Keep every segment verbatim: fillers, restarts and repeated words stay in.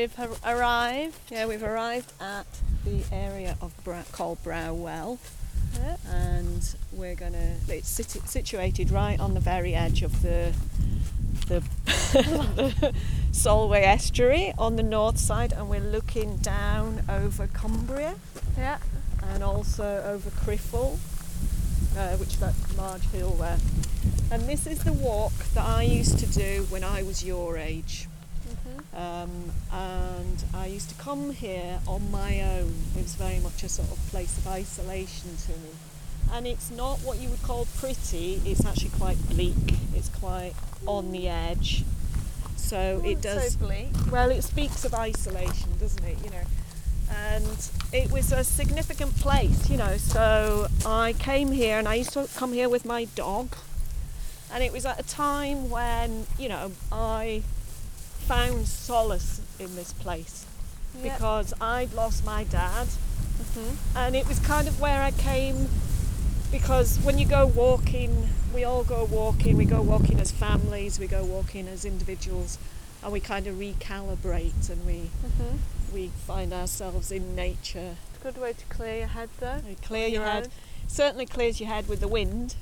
we've ar- arrived. Yeah, we've arrived at the area of Bra- called Brow Well, Yeah. and we're gonna. It's sit- situated right on the very edge of the the, the Solway estuary on the north side, and we're looking down over Cumbria Yeah. and also over Criffel, uh, which is that large hill there. And this is the walk that I used to do when I was your age. Mm-hmm. Um, and I used to come here on my own. It was very much a sort of place of isolation to me. And it's not what you would call pretty, it's actually quite bleak. It's quite on the edge. So Oh, it it's does. so bleak. Well, it speaks of isolation, doesn't it? You know. And it was a significant place, you know. So I came here, and I used to come here with my dog. And it was at a time when, you know, I found solace in this place Yeah. because I'd lost my dad, Mm-hmm. and it was kind of where I came, because when you go walking, we all go walking, we go walking as families, we go walking as individuals, and we kind of recalibrate, and we Mm-hmm. we find ourselves in nature. Good way to clear your head, though. You clear On your head. own. Certainly clears your head with the wind.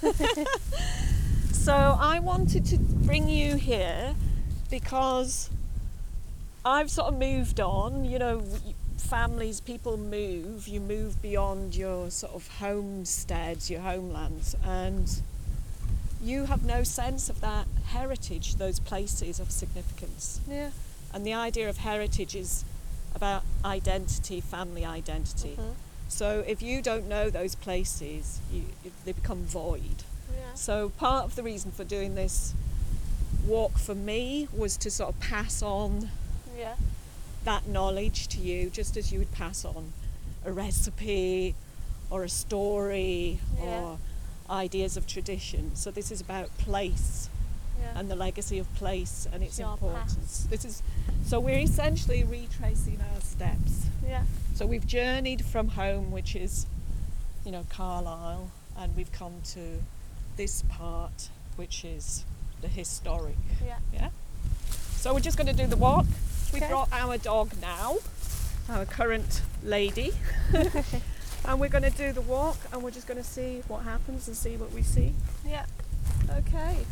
So I wanted to bring you here because I've sort of moved on. You know, families, people move. You move beyond your sort of homesteads, your homelands, and you have no sense of that heritage, those places of significance. Yeah. And the idea of heritage is about identity, family identity. Mm-hmm. So if you don't know those places, you, they become void. Yeah. So part of the reason for doing this walk for me was to sort of pass on Yeah. that knowledge to you, just as you would pass on a recipe or a story Yeah. or ideas of tradition. So this is about place Yeah. and the legacy of place and its Your importance. past. This is so we're essentially retracing our steps. Yeah. So we've journeyed from home, which is, you know, Carlisle, and we've come to this part, which is the historic. Yeah. Yeah. So we're just going to do the walk. We Okay. brought our dog now, our current lady, and we're going to do the walk, and we're just going to see what happens and see what we see. Yeah. Okay.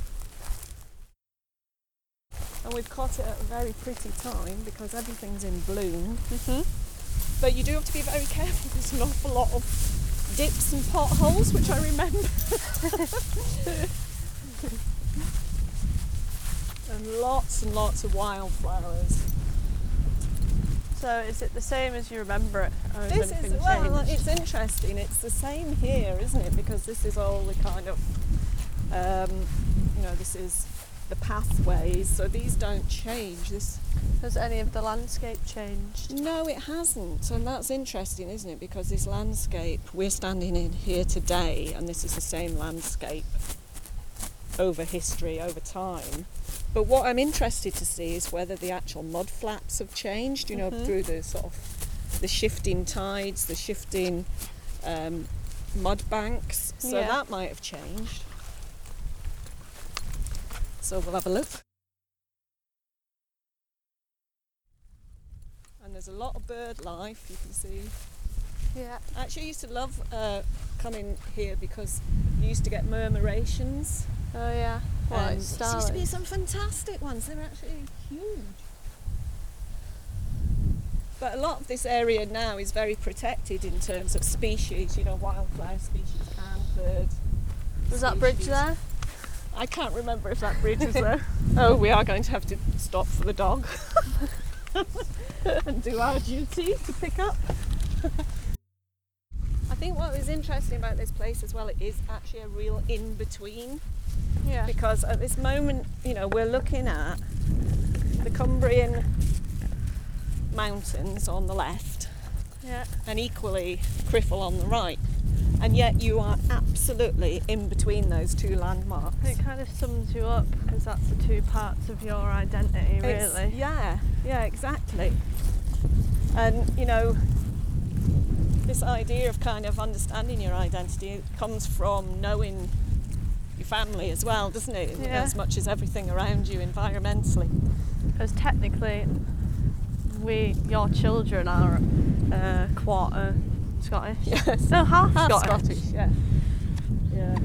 And we've caught it at a very pretty time because everything's in bloom. Mm-hmm. But you do have to be very careful. There's an awful lot of dips and potholes, which I remember. And lots and lots of wildflowers. So is it the same as you remember it? Or has This is, anything well, changed? it's interesting. It's the same here, isn't it? Because this is all the kind of, um, you know, this is the pathways. So these don't change. This Has any of the landscape changed? No, it hasn't, and that's interesting, isn't it? Because this landscape, we're standing in here today, and this is the same landscape over history, over time. But what I'm interested to see is whether the actual mud flats have changed, you know, Mhm. through the sort of the shifting tides, the shifting um, mud banks. So Yeah. that might have changed. So we'll have a look. And there's a lot of bird life, you can see. Yeah. Actually, I used to love uh, coming here because you used to get murmurations. Oh yeah. Well, and it's there used to be starlight. some fantastic ones. They were actually huge. But a lot of this area now is very protected in terms of species, you know, wildflower species and bird Was that bridge species. there? I can't remember if that bridge is there. Oh, we are going to have to stop for the dog and do our duty to pick up. I think what is interesting about this place as well, it is actually a real in-between, Yeah. because at this moment, you know, we're looking at the Cumbrian mountains on the left Yeah. and equally Criffel on the right, and yet you are absolutely in between those two landmarks. It kind of sums you up because that's the two parts of your identity, It's- really. yeah, yeah, exactly. And, you know, this idea of kind of understanding your identity comes from knowing your family as well, doesn't it? Yeah. As much as everything around you environmentally. Because technically, we, your children are uh, quarter Scottish. Yes. No, half, Half Scottish. Scottish, yeah. Yeah.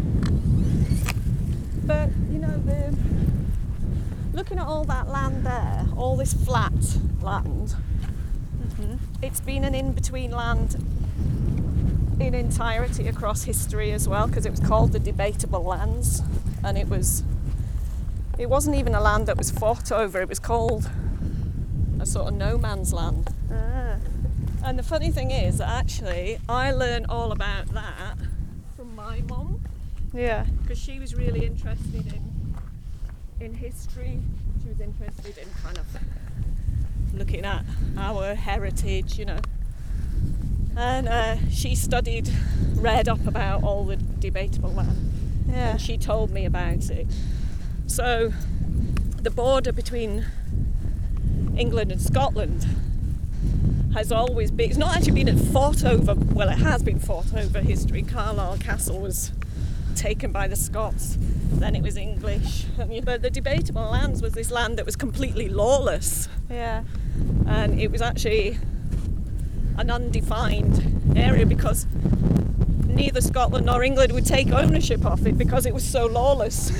But, you know, the, looking at all that land there, all this flat land, Mm-hmm. it's been an in-between land in entirety across history as well, because it was called the Debatable Lands, and it was it wasn't even a land that was fought over, it was called a sort of no man's land. Ah. And the funny thing is that actually I learned all about that from my mum, Yeah. because she was really interested in in history. She was interested in kind of looking at our heritage, you know. And uh, she studied, read up about all the debatable land, Yeah. and she told me about it. So the border between England and Scotland has always been, it's not actually been fought over, well, it has been fought over history. Carlisle Castle was taken by the Scots, then it was English. I mean, but the debatable lands was this land that was completely lawless, Yeah. and it was actually an undefined area because neither Scotland nor England would take ownership of it because it was so lawless.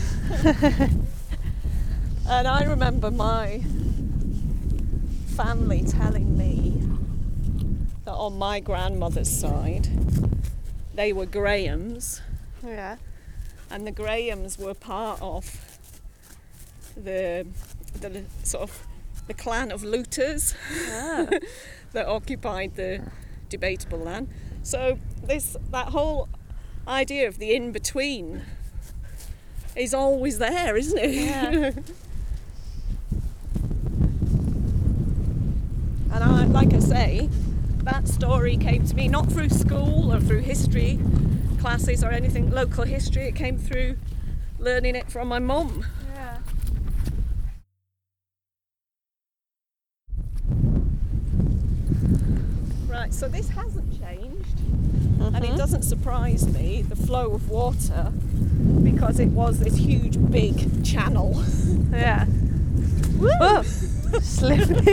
And I remember my family telling me that on my grandmother's side they were Grahams, Yeah. and the Grahams were part of the the sort of the clan of looters Ah. that occupied the debatable land. So this that whole idea of the in-between is always there, isn't it? Yeah. And I, like I say, that story came to me not through school or through history classes or anything, local history. It came through learning it from my mum. Yeah. Right, so this hasn't changed, and it Mhm. doesn't surprise me, the flow of water, because it was this huge big channel. Yeah. Whoa! Slippery.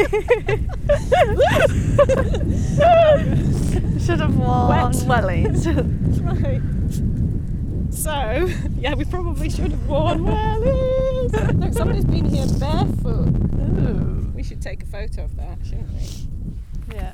Should have worn Wet. wellies. Right. So, yeah, we probably should have worn wellies. Look, somebody's been here barefoot. Ooh. We should take a photo of that, shouldn't we? Yeah.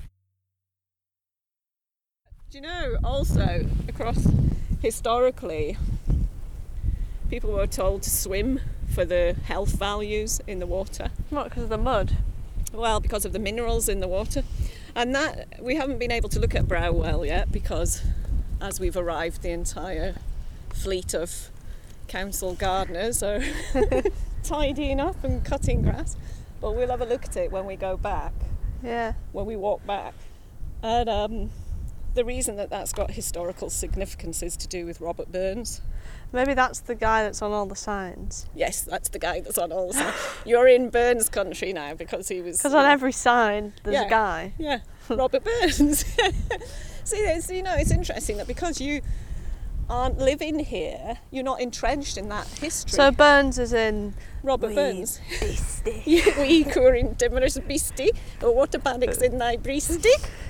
Do you know, also, across historically, people were told to swim for the health values in the water. What, because of the mud? Well, because of the minerals in the water. And that, we haven't been able to look at Browell yet because as we've arrived, the entire fleet of council gardeners are tidying up and cutting grass. But we'll have a look at it when we go back, Yeah. when we walk back. And um, the reason that that's got historical significance is to do with Robert Burns. Maybe that's the guy that's on all the signs. Yes, that's the guy that's on all the signs. You're in Burns country now because he was... Because on every sign there's Yeah. a guy. Yeah, Robert Burns. See, it's, you know, it's interesting that because you aren't living here, you're not entrenched in that history. So Burns is in Robert Wee Burns. Beastie. We cur in Dimmer's Beastie, or what a panic's in thy breastie,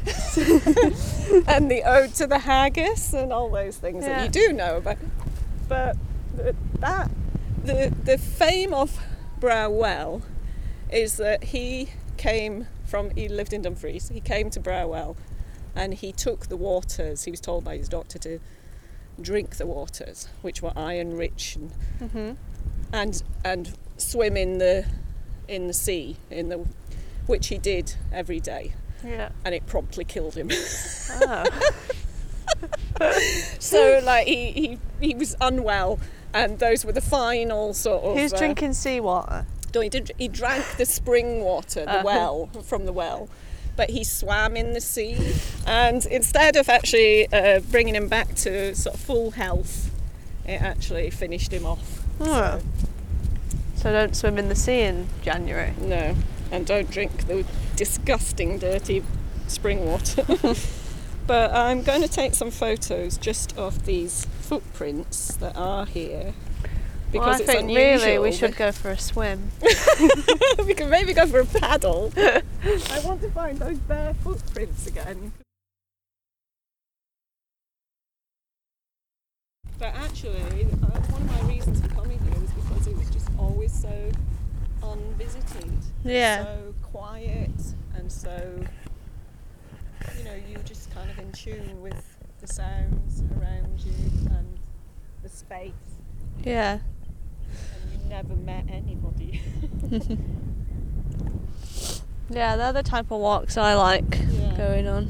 and the ode to the haggis and all those things Yeah. that you do know about. But the, that the the fame of Browell is that he came from he lived in Dumfries. He came to Browell, and he took the waters. He was told by his doctor to drink the waters, which were iron rich, and Mm-hmm. and, and swim in the in the sea in the which he did every day, Yeah. and it promptly killed him. Oh. So like he, he he was unwell, and those were the final sort of. He was uh, drinking seawater. No, he did. He drank the spring water, the Uh. well from the well, but he swam in the sea. And instead of actually uh, bringing him back to sort of full health, it actually finished him off. Oh. So don't swim in the sea in January. No, and don't drink the disgusting, dirty spring water. But I'm going to take some photos just of these footprints that are here. because well, I it's think unusual. really we should go for a swim. We can maybe go for a paddle. I want to find those bare footprints again. But actually, uh, one of my reasons for coming here was because it was just always so unvisited. Yeah. So quiet and so, you know, you just kind of in tune with the sounds around you and the space. Yeah. And you never met anybody. Yeah, they're the type of walks I like Yeah. going on.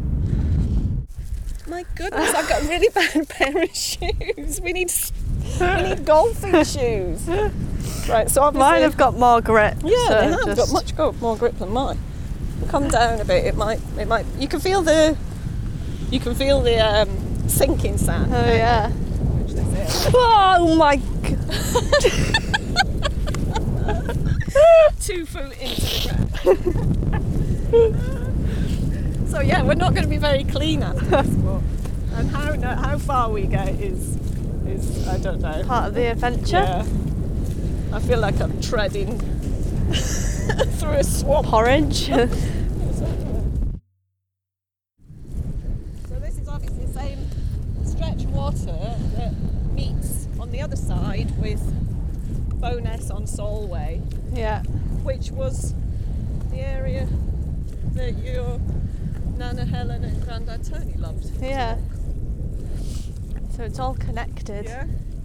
My goodness, I've got a really bad pair of shoes. We need we need golfing shoes. Right, so obviously Mine have got more grip. yeah, so they have just... got much go- more grip than mine. Come down a bit. It might it might. You can feel the you can feel the um, sinking sand. Oh yeah. Which this is. Oh my god. Two foot into the ground. So yeah, we're not going to be very clean after this, but and how no, how far we get is is I don't know. Part of the adventure. Yeah. I feel like I'm treading through a swamp. Porridge. So this is obviously the same stretch of water that meets on the other side with Bowness on Solway, Yeah. which was the area that your Nana Helen and Grandad Tony loved. Yeah. So it's all connected. Yeah.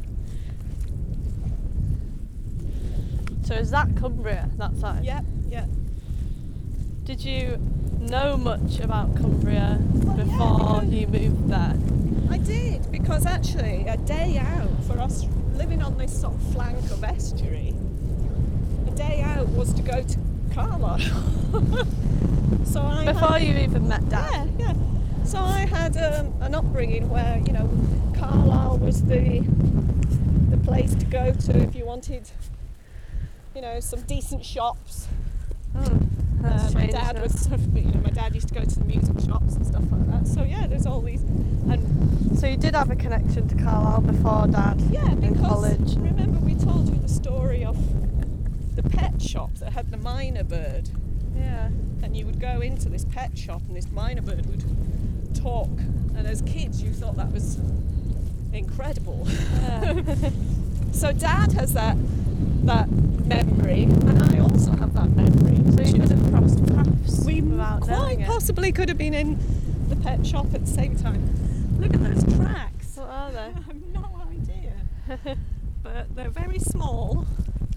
So is that Cumbria, that side? Yeah, yeah. Did you know much about Cumbria Well, yeah, before because- you moved there? I did, because actually a day out for us living on this sort of flank of estuary, a day out was to go to Carlisle. So I Before had, you even met Dad? yeah, yeah. So I had um, an upbringing where, you know, Carlisle was the the place to go to if you wanted, you know, some decent shops. Oh, that's Uh, my changed dad now. was sort of, you know, my dad used to go to the music shops and stuff like that. So yeah, there's all these, and So you did have a connection to Carlisle before Dad? yeah, in because college. remember we told you the story of the pet shop that had the myna bird, Yeah. and you would go into this pet shop and this myna bird would talk, and as kids you thought that was incredible. Yeah. So Dad has that that memory, and I also have that memory. So you could have crossed paths We without quite knowing it. possibly could have been in the pet shop at the same time. Look at those tracks. What are I they? have no idea. But they're very small.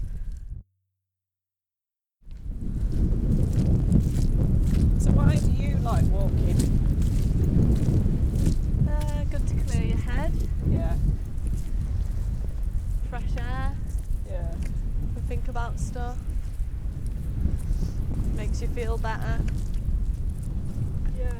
So why do you like walking? Uh, good to clear your head, Yeah, fresh air, yeah. and think about stuff. Makes you feel better. Yeah.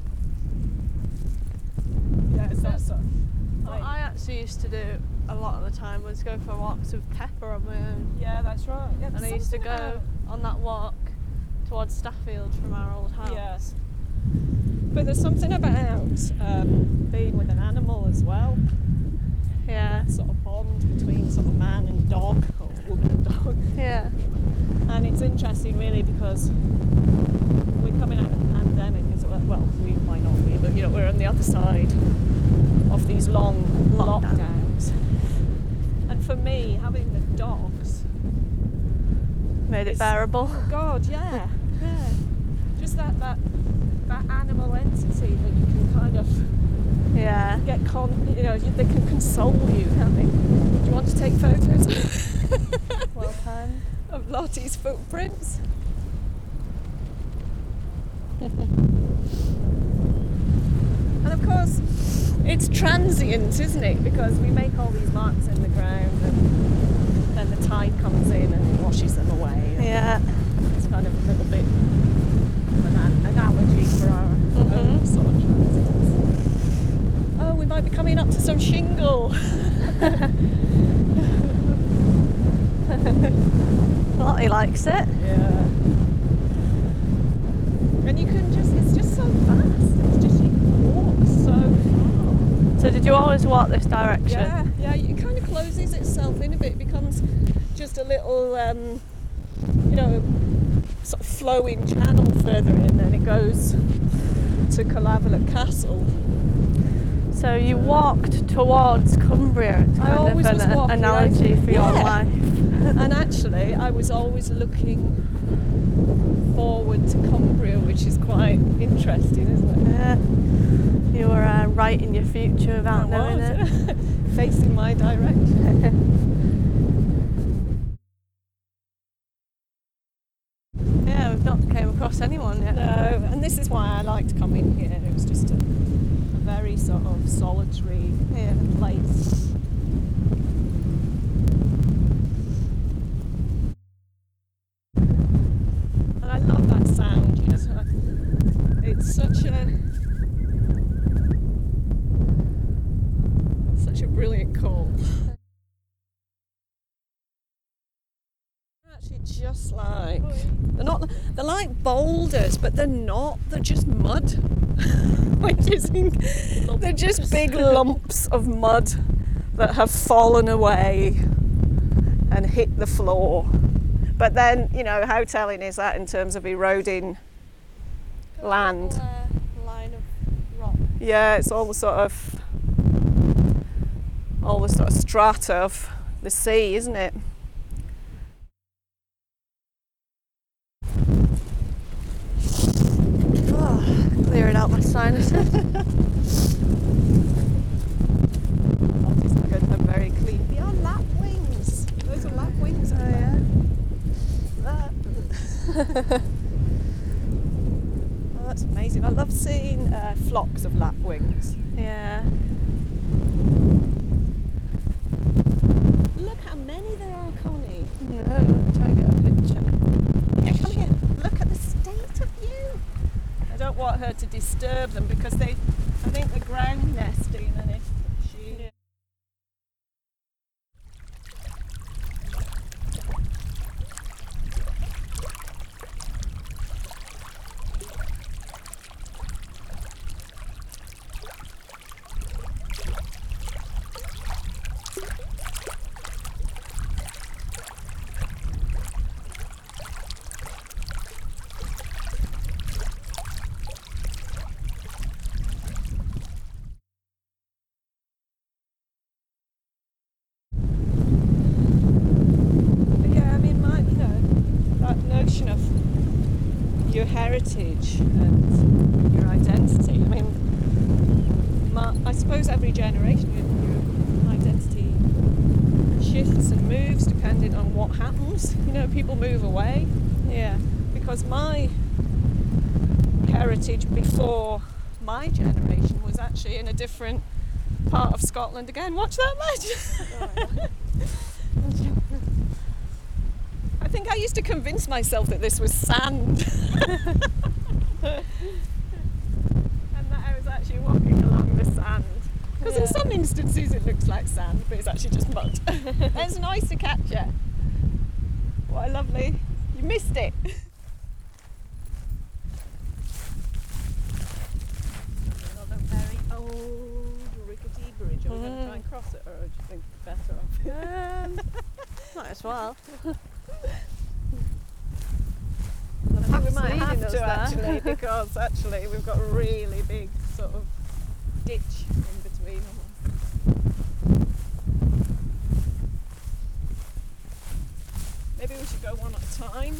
Yeah, it's that sort of, What I actually used to do a lot of the time was go for walks with Pepper on my own. yeah, that's right. Yeah, And I used to something go about- on that walk towards Staffield from our old house. Yeah. But there's something about um, being with an animal as well. Yeah. Sort of bond between sort of man and dog, or woman and dog. Yeah. And it's interesting really because we're coming out of the pandemic as well. Well, we might not be, but you know, we're on the other side of these long Lockdown. lockdowns. And for me, having the dogs, Made it It's- bearable. God, yeah, yeah. Just that that that animal entity that you can kind of Yeah. get con, you know, they can console you, can't they? Do you want to take photos Well timed. of Lottie's footprints? And of course, it's transient, isn't it? Because we make all these marks in the ground, and then the tide comes in and washes them away. Yeah. It's kind of a little bit of an an- analogy for our Mhm. own sort of transits. Oh, we might be coming up to some shingle. Lottie likes it. Yeah. And you can just, it's just so fast. It's just, you can walk so far. So did you always walk this direction? Yeah, yeah, it kind of closes itself in a bit just a little, um, you know, sort of flowing channel further in, and it goes to Callavelock Castle. So you walked towards Cumbria. It's I kind always of was an walking analogy over- for your Yeah. life. And actually, I was always looking forward to Cumbria, which is quite interesting, isn't it? Yeah. You were uh, writing your future without I knowing was, it. facing my direction. Yeah, we've not came across anyone yet. No, and this is why I liked coming here. It was just a, a very sort of solitary Yeah. place. And I love that sound, you know. It's such a such a brilliant call. They're actually just like they're not they're like boulders, but they're not. They're just mud. Which is inc- they're just big lumps of mud that have fallen away and hit the floor. But then, you know, how telling is that in terms of eroding land? Little, uh, line of rock. Yeah, it's all the sort of all the sort of strata of the sea, isn't it? Oh, clearing out my sinuses. That is good and very clean. They are lapwings. Those are lapwings. Oh, aren't yeah. they? Oh, that's amazing. I love seeing uh, flocks of lapwings. Yeah. Look how many there are, Connie. No, try and get a picture. Yeah, come here. Look at the state of you. I don't want her to disturb them because they, I think they're ground nesting, and if she. Yeah. Yeah, I mean, my, you know, that notion of your heritage and your identity. I mean, my, I suppose every generation your, your identity shifts and moves depending on what happens. You know, people move away. Yeah. Because my heritage before my generation was actually in a different part of Scotland again. Watch that, mate. I think I used to convince myself that this was sand. And that I was actually walking along the sand. Because in Yeah. some instances it looks like sand, but it's actually just mud. It's nice to catch it. What a lovely... You missed it. Another very old rickety bridge. Are we going to try and cross it, or do you think better off? Um, might as well. I think we path's might have leading us to there. actually, because actually we've got a really big sort of ditch in between. Maybe we should go one at a time.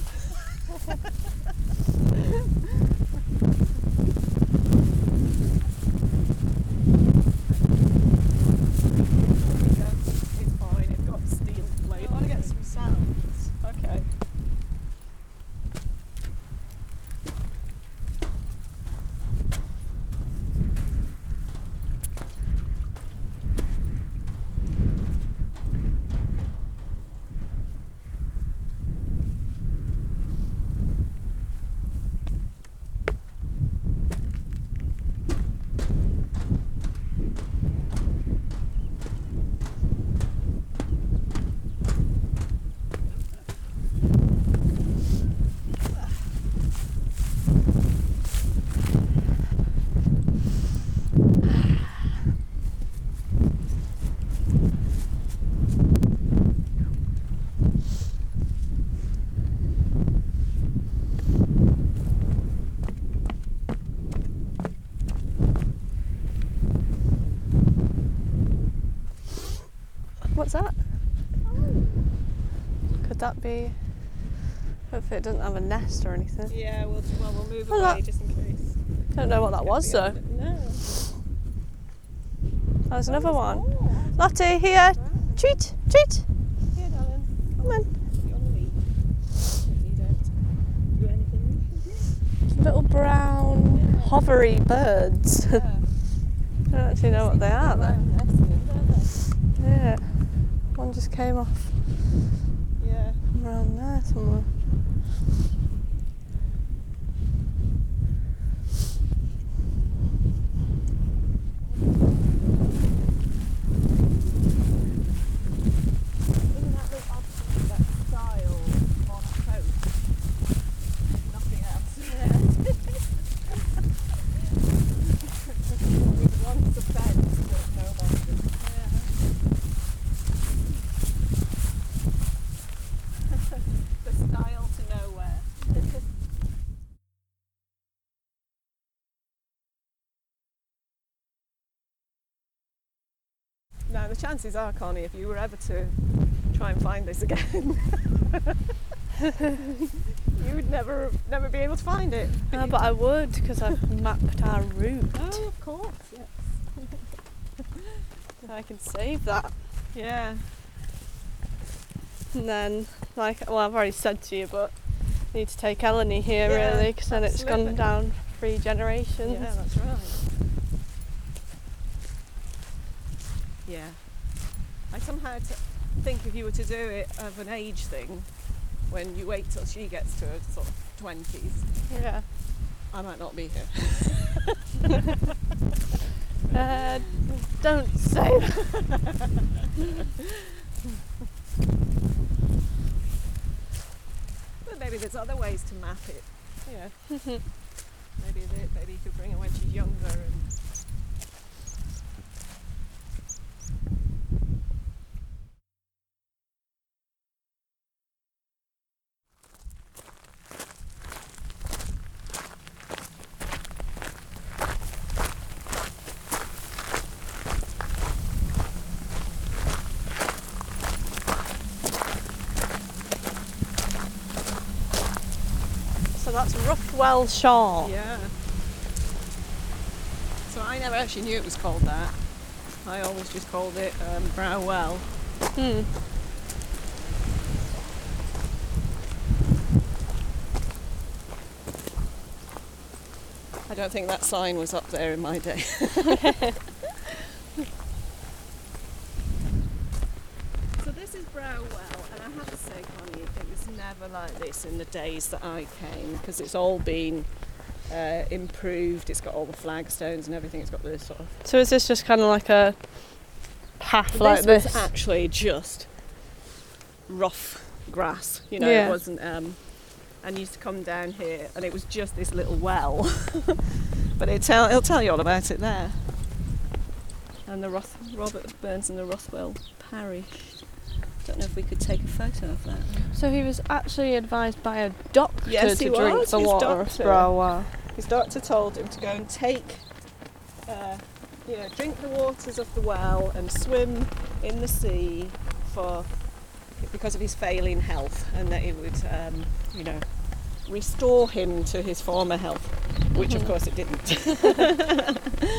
It's fine, it's got steel plate. I want to get some sounds. Okay. that be? Hopefully it doesn't have a nest or anything. Yeah, we'll, well, we'll move Well, away that- just in case. Don't know what that was though. No. There's another one. Oh, Lottie, here. Treat, treat. here, darling. Come on. You're on the lead. You don't do anything. Little brown hovery birds. Yeah. I don't actually know what they are though. Excellent, aren't Yeah. One just came off they? Yeah. around there somewhere. Isn't that the opposite, that style on a coat? Nothing else. Yeah. With once a fence, but no longer. Yeah. The style to nowhere. Now the chances are, Connie, if you were ever to try and find this again, you would never, never be able to find it. No, but I would because I've mapped our route. Oh, of course, yes. So I can save that. Yeah. And then, like, well, I've already said to you, but I need to take Eleni here Yeah, really because then it's absolutely. gone down three generations. Yeah, that's right. Yeah. I somehow t- think if you were to do it of an age thing, when you wait till she gets to her sort of twenties, Yeah. I might not be here. Uh, don't say that. But maybe there's other ways to map it. Yeah. maybe the, maybe you could bring her when she's younger and. So that's Roughwell Shaw. Yeah. So I never actually knew it was called that. I always just called it um, Brow Well. Hmm. I don't think that sign was up there in my day. So this is Brow Well, and I have to say, Connie, it was never like this in the days that I came, because it's all been uh, improved. It's got all the flagstones and everything. It's got the sort of. So is this just kind of like a path like this this? was actually just rough grass, you know. Yeah. It wasn't. Um, and you used to come down here, and it was just this little well. But it tell, it'll tell you all about it there. And the Roth, Robert Burns and the Rothwell Parish. Don't know if we could take a photo of that. So he was actually advised by a doctor Yes, to he drink was, the his water doctor. of Brow. His doctor told him to go and take, uh, you know, drink the waters of the well and swim in the sea for because of his failing health, and that it would, um, you know, restore him to his former health, which of course it didn't.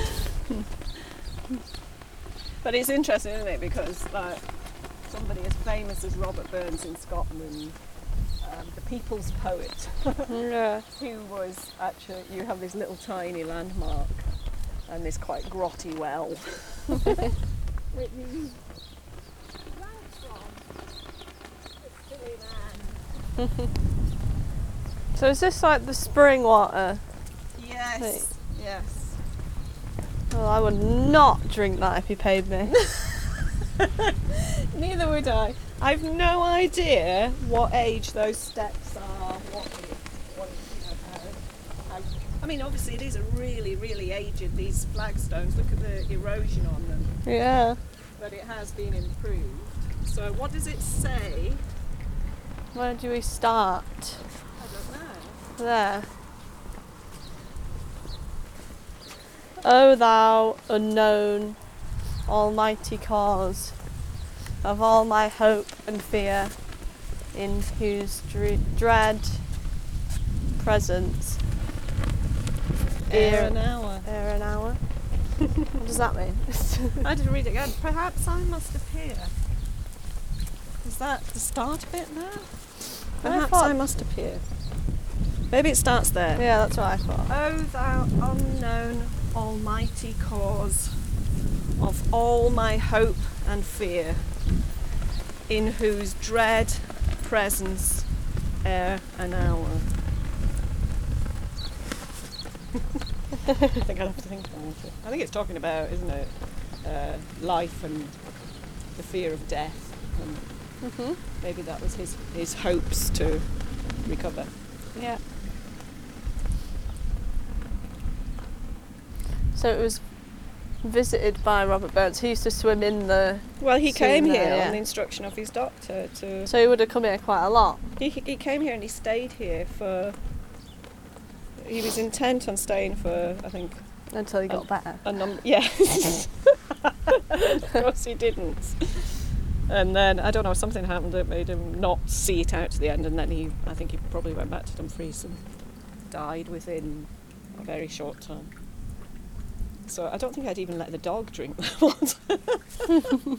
But it's interesting, isn't it? Because like somebody as famous as Robert Burns in Scotland, um, the people's poet, Yeah. who was actually, you have this little tiny landmark and this quite grotty well. Which you drank from. This silly man. So is this like the spring water? Yes. Right. Yes. Well, I would not drink that if you paid me. Neither would I. I've no idea what age those steps are. What, what you know, how, how, I mean, obviously it is a really, really aged. These flagstones. Look at the erosion on them. Yeah. But it has been improved. So what does it say? Where do we start? I don't know. There. O thou unknown, almighty cause of all my hope and fear, in whose dre- dread presence Ere an hour. ere an hour. What does that mean? I didn't read it again. Perhaps I must appear. Is that the start of it now? Perhaps thought- I must appear. Maybe it starts there. Yeah, that's what I thought. O thou unknown almighty cause of all my hope and fear, in whose dread presence ere an hour. I think I'd have to think about it. I think it's talking about, isn't it, uh, life and the fear of death. And Mhm. maybe that was his, his hopes to recover. Yeah. So it was visited by Robert Burns. He used to swim in the. Well, he Soon came there, here yeah. on the instruction of his doctor to. So he would have come here quite a lot. He, he came here and he stayed here for. He was intent on staying for, I think, Until he got Um, better. a number. Yeah. Of course he didn't. And then I don't know, something happened that made him not see it out to the end, and then he, I think he probably went back to Dumfries and died within a very short time. So I don't think I'd even let the dog drink that one.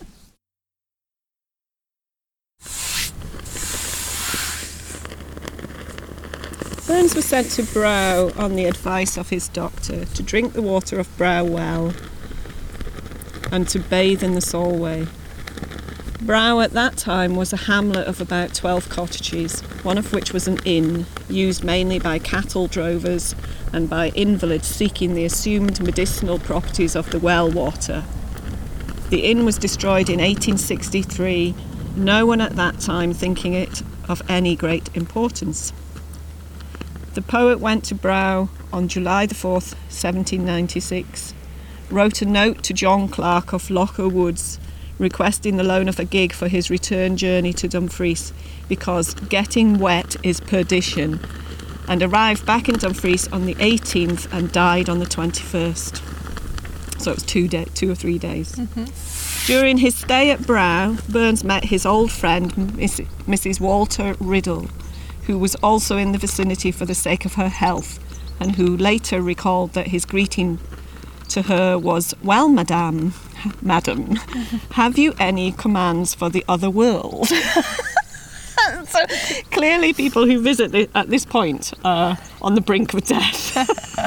Burns was sent to Brow on the advice of his doctor to drink the water of Brow Well and to bathe in the Solway. Brow at that time was a hamlet of about twelve cottages, one of which was an inn, used mainly by cattle drovers and by invalids seeking the assumed medicinal properties of the well water. The inn was destroyed in eighteen sixty-three, no one at that time thinking it of any great importance. The poet went to Brow on July the fourth, seventeen ninety-six, wrote a note to John Clark of Locher Woods requesting the loan of a gig for his return journey to Dumfries because getting wet is perdition, and arrived back in Dumfries on the eighteenth and died on the twenty-first. So it was two, day, two or three days. Mm-hmm. During his stay at Brow, Burns met his old friend, Missus Walter Riddle, who was also in the vicinity for the sake of her health, and who later recalled that his greeting to her was, "Well, madame, madam, have you any commands for the other world?" So clearly people who visit the, at this point are on the brink of death.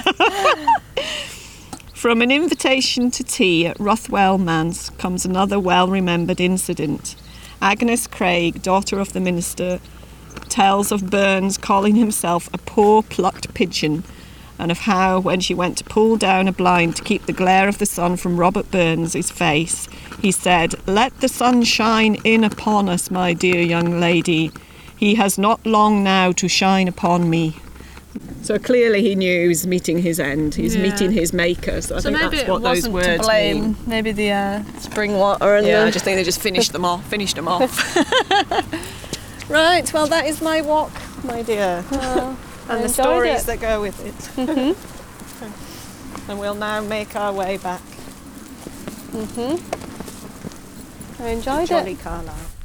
From an invitation to tea at Rothwell Manse comes another well-remembered incident. Agnes Craig, daughter of the minister, tells of Burns calling himself a poor plucked pigeon, and of how, when she went to pull down a blind to keep the glare of the sun from Robert Burns' face, he said, "Let the sun shine in upon us, my dear young lady. He has not long now to shine upon me." So clearly he knew he was meeting his end. He's Yeah. meeting his maker. So I So think maybe that's it what those wasn't words to blame. mean. Maybe the uh, spring water and Yeah, the... I just think they just finished them off. Finished them off. Right. Well, that is my walk, my dear. Oh, I And the enjoyed stories it. that go with it. Mhm. And we'll now make our way back Mhm. I enjoyed to Jolly it. Carlisle.